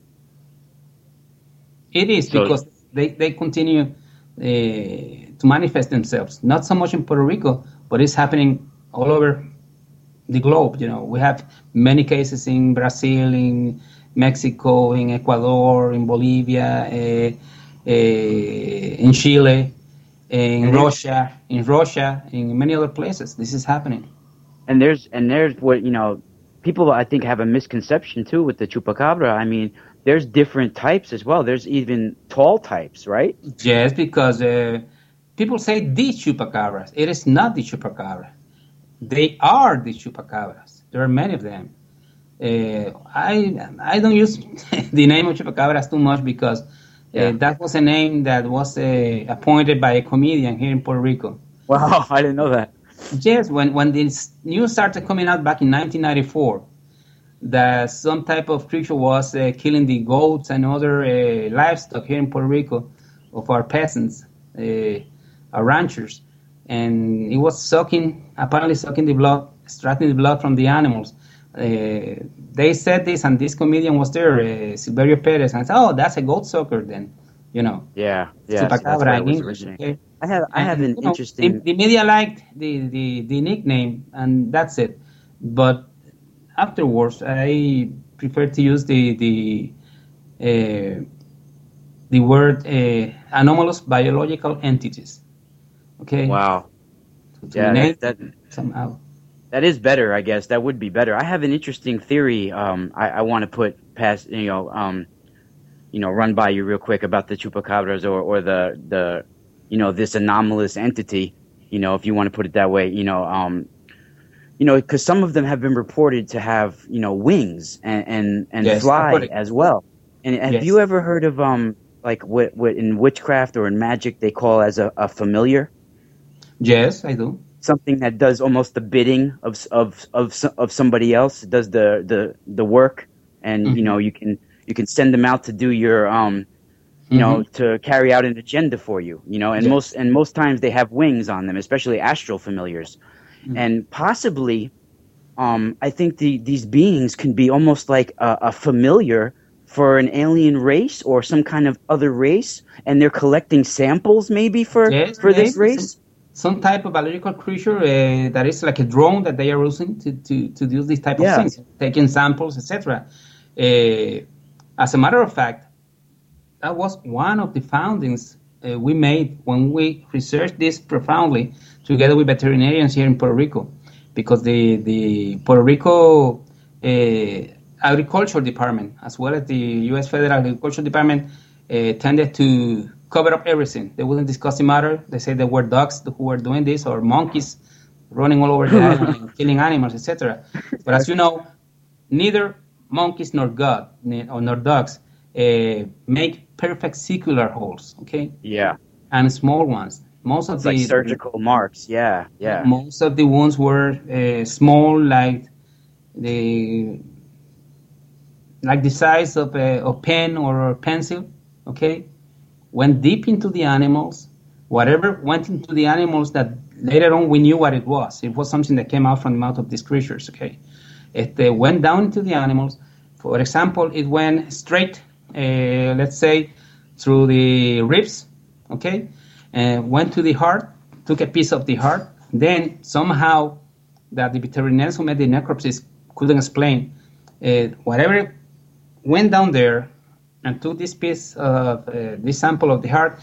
It is So- because they, they continue uh, to manifest themselves. Not so much in Puerto Rico, but it's happening all over the globe. You know, we have many cases in Brazil, in Mexico, in Ecuador, in Bolivia, uh, uh, in Chile, in And Russia, in Russia, in many other places. This is happening. And there's and there's what you know, people I think have a misconception too with the chupacabra. I mean, there's different types as well. There's even tall types, right? Yes, because uh, people say the chupacabras. It is not the chupacabra. They are the chupacabras. There are many of them. Uh, I I don't use the name of chupacabras too much because uh, Yeah. that was a name that was uh, appointed by a comedian here in Puerto Rico. Wow, I didn't know that. Yes, when, when this news started coming out back in nineteen ninety-four, that some type of creature was uh, killing the goats and other uh, livestock here in Puerto Rico of our peasants, uh, our ranchers, and it was sucking, apparently sucking the blood, extracting the blood from the animals. Uh, they said this, and this comedian was there, uh, Silverio Perez, and I said, "Oh, that's a goat sucker, then," you know. Yeah, yeah. So that's Chupacabra where it in was English, originating. okay? I have I have And, an you know, interesting. The, the media liked the, the, the nickname, and that's it. But afterwards, I prefer to use the the uh, the word uh, anomalous biological entities. Okay. Wow. To Yeah, name that, that somehow. that is better. I guess that would be better. I have an interesting theory. Um, I, I want to put past you know um, you know run by you real quick about the chupacabras or or the the you know this anomalous entity. You know, if you want to put it that way. You know, um, you know, because some of them have been reported to have you know wings and and, and Yes, I've fly heard it. as well. And have Yes. you ever heard of um like what what in witchcraft or in magic they call as a, a familiar? Yes, I do. Something that does almost the bidding of of of so- of somebody else, does the the the work, and Mhm. you know you can you can send them out to do your um you know to carry out an agenda for you, you know, and Yes. most and most times they have wings on them, especially astral familiars, Mhm. and possibly um I think the these beings can be almost like a, a familiar for an alien race or some kind of other race, and they're collecting samples maybe for Yes, for this maybe. race. some type of biological creature uh, that is like a drone that they are using to, to, to do these type Yeah. of things, taking samples, et cetera. Uh, as a matter of fact, that was one of the findings uh, we made when we researched this profoundly together with veterinarians here in Puerto Rico, because the, the Puerto Rico uh, Agriculture Department, as well as the U S Federal Agriculture Department, uh, tended to cover up everything. They wouldn't discuss the matter. They said there were dogs who were doing this, or monkeys running all over the island and killing animals, et cetera. But as you know, neither monkeys nor God or nor dogs uh, make perfect circular holes. Okay. Yeah. And small ones. Most of It's the like surgical marks. Yeah. Yeah. most of the wounds were uh, small, like the like the size of a, a pen or a pencil. Okay. Went deep into the animals. Whatever went into the animals that later on we knew what it was. It was something that came out from the mouth of these creatures. Okay. It uh, went down into the animals. For example, it went straight, uh, let's say, through the ribs. Okay. And went to the heart, took a piece of the heart. Then somehow that the veterinarians who made the necropsies couldn't explain, uh, whatever went down there and took this piece of uh, this sample of the heart,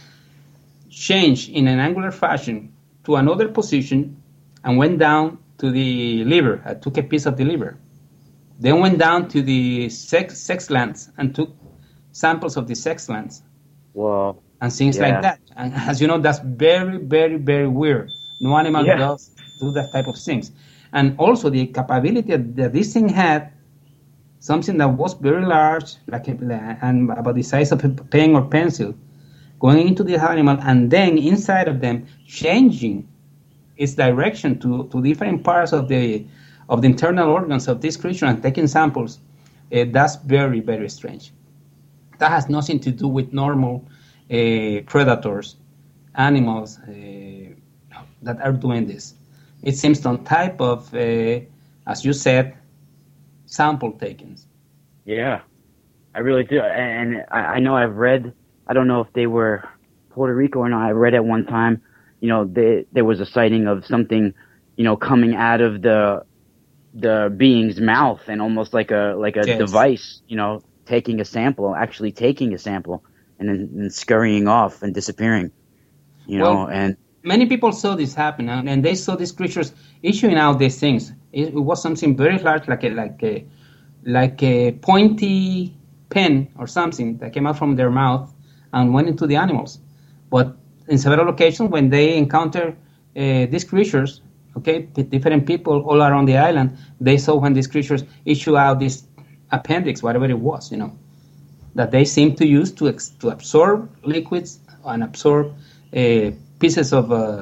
changed in an angular fashion to another position and went down to the liver. I took a piece of the liver. Then went down to the sex, sex glands and took samples of the sex glands. Whoa. And things Yeah. like that. And as you know, that's very, very, very weird. No animal Yeah. does do that type of things. And also the capability that this thing had, something that was very large, like a, and about the size of a pen or pencil, going into the animal, and then inside of them changing its direction to, to different parts of the of the internal organs of this creature and taking samples. Uh, that's very, very strange. That has nothing to do with normal uh, predators, animals uh, that are doing this. It seems some type of, uh, as you said, sample takings. Yeah, I really do. And I, I know I've read, I don't know if they were Puerto Rico or not, I read at one time, you know, they, there was a sighting of something, you know, coming out of the the being's mouth and almost like a like a Yes. device, you know, taking a sample, actually taking a sample and then and scurrying off and disappearing, you know, Well, and Many people saw this happen, and, and they saw these creatures issuing out these things. It, it was something very large, like a like a like a pointy pen or something that came out from their mouth and went into the animals. But in several occasions, when they encounter uh, these creatures, okay, p- different people all around the island, they saw when these creatures issue out this appendix, whatever it was, you know, that they seem to use to ex- to absorb liquids and absorb uh, pieces of uh,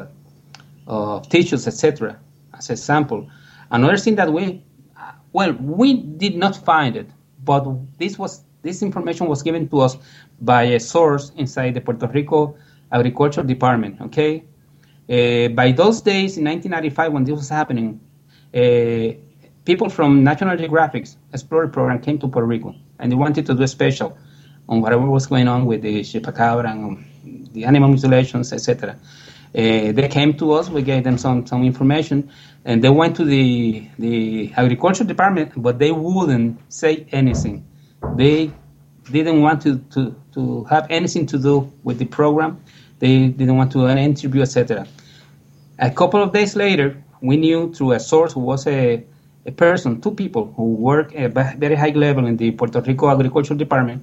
of tissues, et cetera, as a sample. Another thing that we, well, we did not find it, but this was this information was given to us by a source inside the Puerto Rico Agriculture Department. Okay, uh, by those days in nineteen ninety-five, when this was happening, uh, people from National Geographic's Explorer program came to Puerto Rico, and they wanted to do a special on whatever was going on with the chupacabra and the animal mutilations, et cetera. Uh, they came to us, we gave them some, some information, and they went to the the agriculture department, but they wouldn't say anything. They didn't want to, to, to have anything to do with the program. They didn't want to an interview, et cetera. A couple of days later, we knew through a source who was a, a person, two people who work at a very high level in the Puerto Rico Agriculture Department,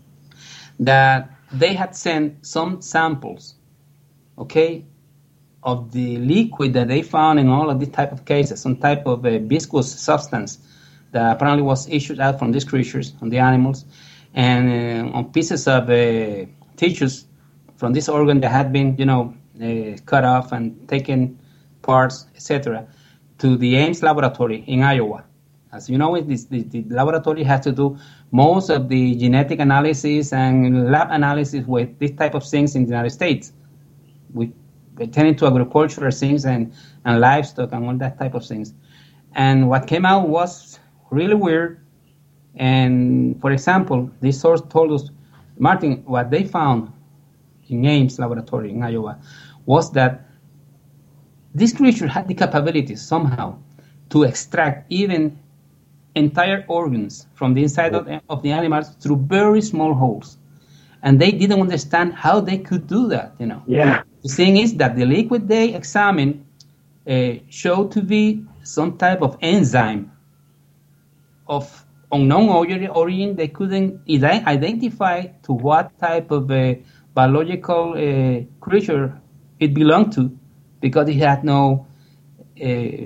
that they had sent some samples, okay, of the liquid that they found in all of these type of cases, some type of a viscous substance that apparently was issued out from these creatures, on the animals, and uh, on pieces of uh, tissues from this organ that had been, you know, uh, cut off and taken parts, et cetera, to the Ames laboratory in Iowa. As you know, this, the, the laboratory has to do most of the genetic analysis and lab analysis with this type of things in the United States. We pertaining to agricultural things and, and livestock and all that type of things. And what came out was really weird. And for example, this source told us, Martin, what they found in Ames laboratory in Iowa was that this creature had the capability somehow to extract even entire organs from the inside of the, of the animals through very small holes. And they didn't understand how they could do that, you know. Yeah. The thing is that the liquid they examined uh, showed to be some type of enzyme of unknown origin. They couldn't identify to what type of a biological uh, creature it belonged to, because it had no... Uh,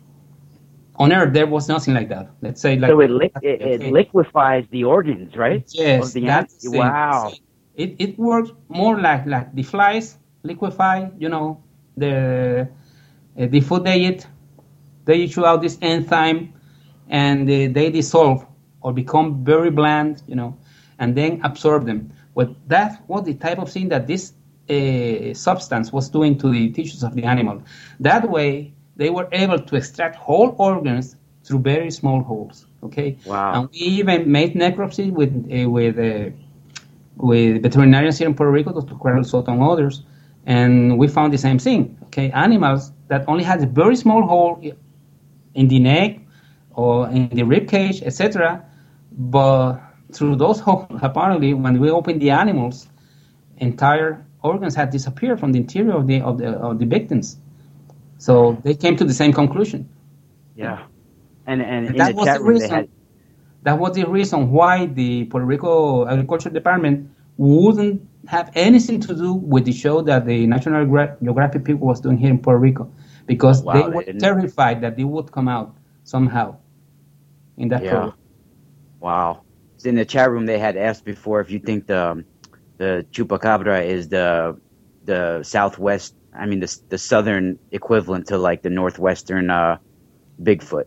on Earth, there was nothing like that. Let's say like... So it, li- it, it liquefies the organs, right? Yes, the that's an- wow. It it works more like, like the flies liquefy, you know, the uh, the food they eat. They issue out this enzyme, and uh, they dissolve or become very bland, you know, and then absorb them. Well, that was the type of thing that this uh, substance was doing to the tissues of the animal. That way, they were able to extract whole organs through very small holes. Okay. Wow. And we even made necropsy with uh, with uh, with veterinarians here in Puerto Rico, Doctor Carlos Soto and others, and we found the same thing. Okay, animals that only had a very small hole in the neck or in the rib cage, et cetera. But through those holes, apparently, when we opened the animals, entire organs had disappeared from the interior of the of the of the victims. So they came to the same conclusion. Yeah, and and, and in that the was chat the room reason. they had... That was the reason why the Puerto Rico Agriculture Department wouldn't have anything to do with the show that the National Geographic people was doing here in Puerto Rico, because wow, they they were didn't. terrified that they would come out somehow in that Yeah. program. Wow. In the chat room, they had asked before if you think the the chupacabra is the the southwest. I mean, the the southern equivalent to like the northwestern uh, Bigfoot.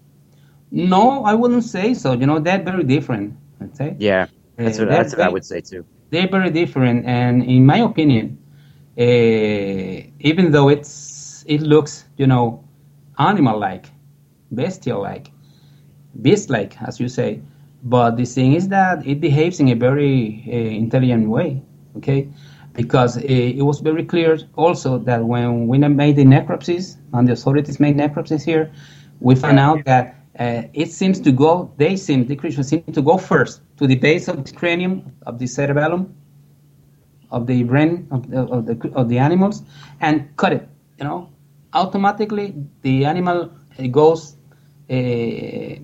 No, I wouldn't say so. You know, they're very different. I'd say. Yeah, that's Uh, what they're that's what I very- would say too. They're very different, and in my opinion, uh, even though it's it looks, you know, animal-like, bestial-like, beast-like, as you say, but the thing is that it behaves in a very uh, intelligent way. Okay, because uh, it was very clear also that when we made the necropsies and the authorities made necropsies here, we found out that uh, it seems to go. They seem the creatures seem to go first to the base of the cranium, of the cerebellum, of the brain of the, of the of the animals, and cut it. You know, automatically the animal uh, goes uh, it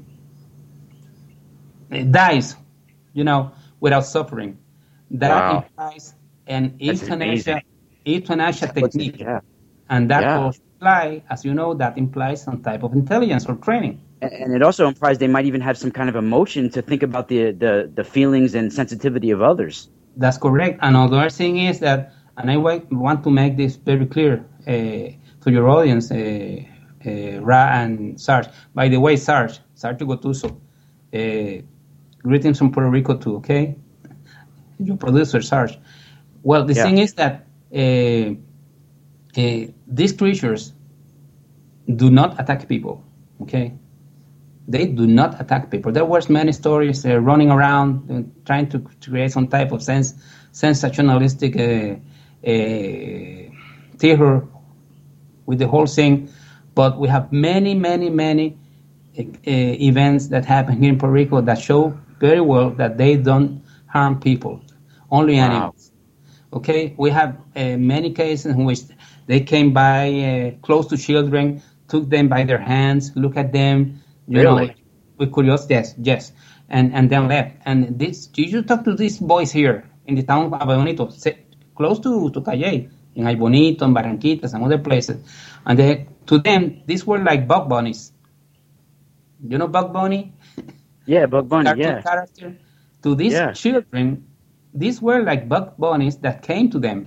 dies. You know, without suffering. That Wow. implies an That's euthanasia amazing. euthanasia technique, Yeah. and that Yeah. will imply, as you know, that implies some type of intelligence or training. And and it also implies they might even have some kind of emotion to think about the, the, the feelings and sensitivity of others. That's correct. Another thing is that, and I wa- want to make this very clear uh, to your audience, uh, uh, Ra and Sarge. By the way, Sarge, Sarge Gotuso, uh, greetings from Puerto Rico too, okay? Your producer, Sarge. Well, the Yeah. thing is that uh, uh, these creatures do not attack people, okay? They do not attack people. There was many stories uh, running around uh, trying to create some type of sense, sensationalistic uh, uh, terror with the whole thing. But we have many, many, many uh, uh, events that happen here in Puerto Rico that show very well that they don't harm people, only Wow. animals. Okay, we have uh, many cases in which they came by uh, close to children, took them by their hands, look at them, you Really? know, with curiosity, yes, yes, and and then left. And this, you should talk to these boys here in the town of Aybonito, se- close to to Calle, in Aybonito, in Barranquitas, and other places. And they, to them, these were like bug bunnies. You know Bug Bunny? Yeah, Bug Bunny, Cartoon yeah. character. To these Yeah. children, these were like bug bunnies that came to them.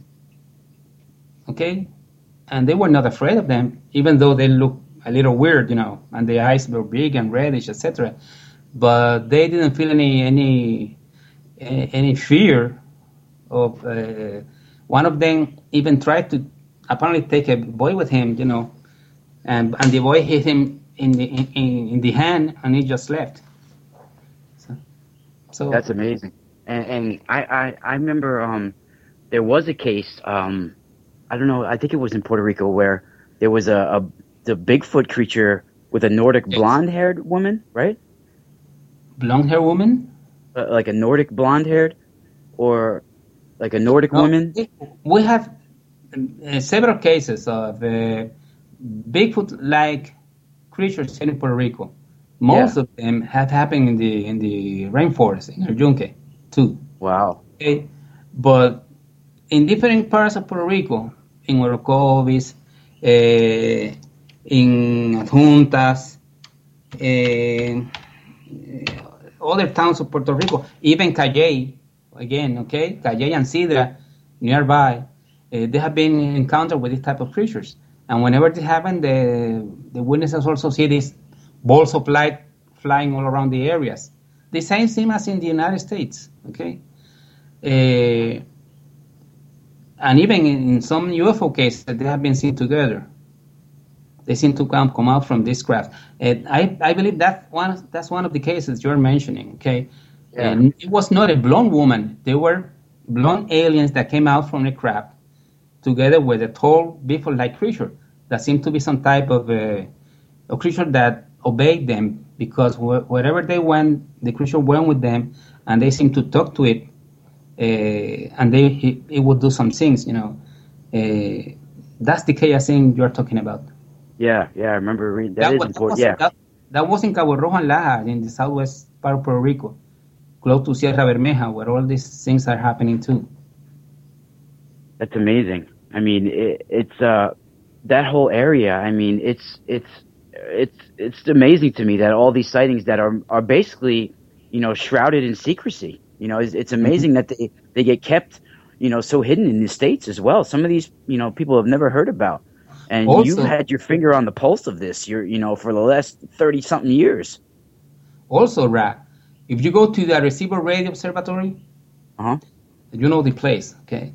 Okay? And they were not afraid of them, even though they looked a little weird, you know, and the eyes were big and reddish, et cetera. But they didn't feel any any any fear of. Uh, one of them even tried to apparently take a boy with him, you know, and and the boy hit him in the in, in the hand, and he just left. So, so That's amazing. And, and I, I, I remember um, there was a case, um, I don't know, I think it was in Puerto Rico, where there was a, a the Bigfoot creature with a Nordic yes. blonde-haired woman, right? Blonde-haired woman? Uh, like a Nordic blonde-haired, or like a Nordic no, woman? We have uh, several cases of uh, Bigfoot-like creatures in Puerto Rico. Most yeah. of them have happened in the in the rainforest in El Yunque too. Wow. Okay, but in different parts of Puerto Rico, in Orocovis, uh, in Adjuntas, uh, other towns of Puerto Rico, even Calley, again, okay, Calley and Sidra, nearby, uh, they have been encountered with this type of creatures. And whenever this happens, the, the witnesses also see these balls of light flying all around the areas. The same thing as in the United States, okay? Uh, and even in, in some U F O cases, they have been seen together. They seem to come, come out from this craft. And I, I believe that one, that's one of the cases you're mentioning, okay? Yeah. And it was not a blonde woman. They were blonde aliens that came out from the craft together with a tall, Bigfoot-like creature that seemed to be some type of a, a creature that obeyed them, because wh- wherever they went, the creature went with them, and they seemed to talk to it, uh, and they it, it would do some things, you know. Uh, that's the case I think you're talking about. Yeah, yeah, I remember reading that. That is was, important. That yeah, was, that, that was in Cabo Rojo and Laja, in the southwest part of Puerto Rico, close to Sierra Bermeja, where all these things are happening too. That's amazing. I mean, it, it's uh, that whole area. I mean, it's it's it's it's amazing to me that all these sightings that are are basically, you know, shrouded in secrecy. You know, it's, it's amazing mm-hmm. that they they get kept, you know, so hidden in the States as well. Some of these, you know, people have never heard about. And also, you've had your finger on the pulse of this, you're, you know, for the last thirty-something years. Also, Ra, if you go to the Arecibo Radio Observatory, uh-huh. you know the place, okay?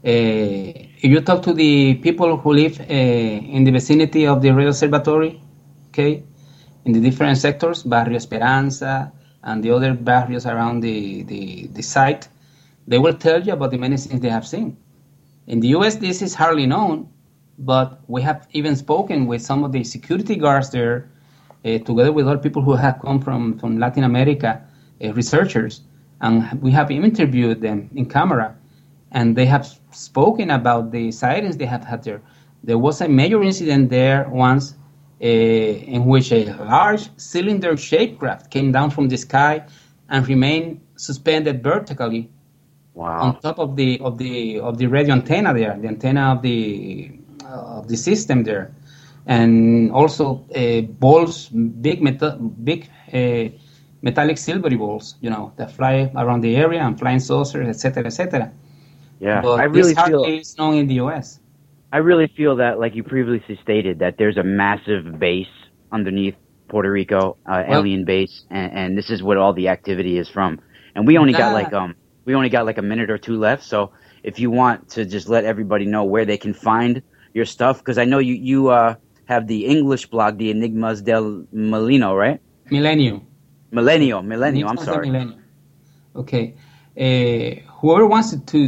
Uh, if you talk to the people who live uh, in the vicinity of the Radio Observatory, okay, in the different sectors, Barrio Esperanza and the other barrios around the, the, the site, they will tell you about the many things they have seen. In the U S, this is hardly known, but we have even spoken with some of the security guards there, uh, together with other people who have come from, from Latin America, uh, researchers, and we have interviewed them in camera, and they have spoken about the sightings they have had there. There was a major incident there once uh, in which a large cylinder-shaped craft came down from the sky and remained suspended vertically wow. on top of the of the of the radio antenna there, the antenna of the of the system there, and also uh, balls, big metal, big uh, metallic silvery balls, you know, that fly around the area, and flying saucers, et cetera, et cetera. Yeah, but I really this feel is known in the U S. I really feel that, like you previously stated, that there's a massive base underneath Puerto Rico, uh, well, alien base, and, and this is what all the activity is from. And we only got like um we only got like a minute or two left, so if you want to just let everybody know where they can find your stuff, because I know you you uh, have the English blog, the Enigmas del Millennium, right? Millennium. Millennium, Millennium. I'm sorry. Millennium. Okay. Uh, whoever wants to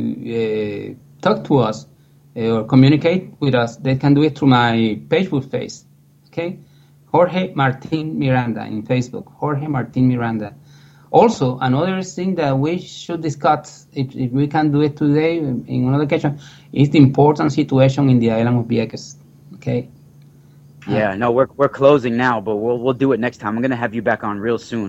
to uh, talk to us uh, or communicate with us, they can do it through my Facebook page. Okay, Jorge Martin Miranda in Facebook. Jorge Martin Miranda. Also, another thing that we should discuss, if, if we can do it today in another occasion, is the important situation in the island of Vieques. Okay. Yeah, uh, no, we're we're closing now, but we'll we'll do it next time. I'm gonna have you back on real soon.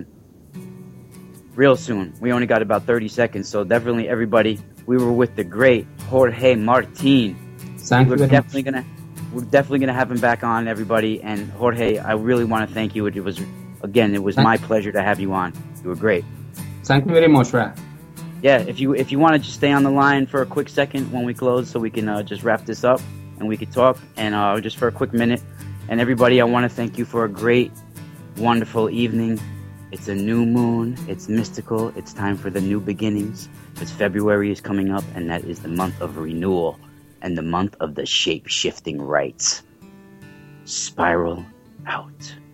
Real soon. We only got about thirty seconds, so definitely everybody. We were with the great Jorge Martin. Thank we're you. definitely gonna we're definitely gonna have him back on, everybody. And Jorge, I really want to thank you. It was again, it was thank my pleasure to have you on. You were great. Thank you very much, Ra. Yeah, if you if you want to just stay on the line for a quick second when we close, so we can uh, just wrap this up and we can talk, and uh, just for a quick minute. And everybody, I want to thank you for a great, wonderful evening. It's a new moon. It's mystical. It's time for the new beginnings, because February is coming up, and that is the month of renewal and the month of the shape-shifting rites. Spiral out.